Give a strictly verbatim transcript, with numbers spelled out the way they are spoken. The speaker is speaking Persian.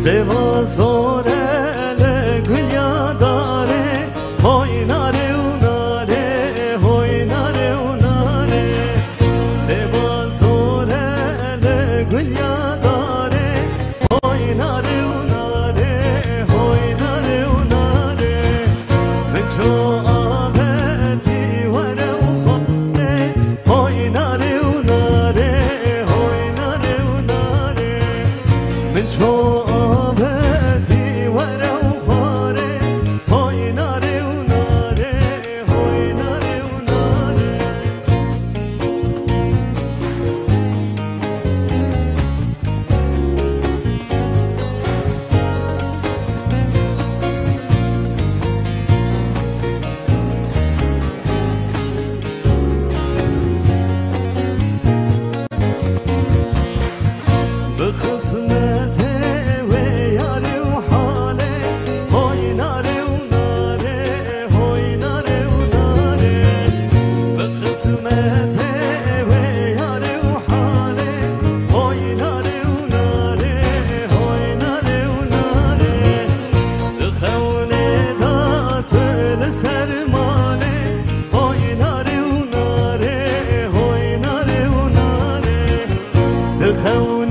سوا زوره لگویا داره های ناره و ناره های ناره و ناره سوا زوره لگویا داره های ناره و ناره های ناره و ناره من چو آبتی وره و خوره های ناره و ناره های ناره و ناره من چو خون